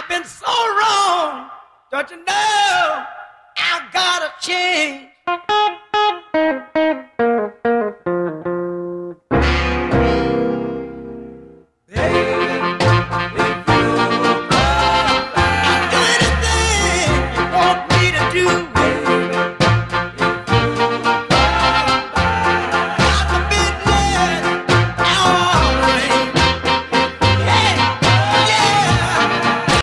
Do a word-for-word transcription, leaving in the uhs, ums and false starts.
been so wrong. Don't you know I gotta change?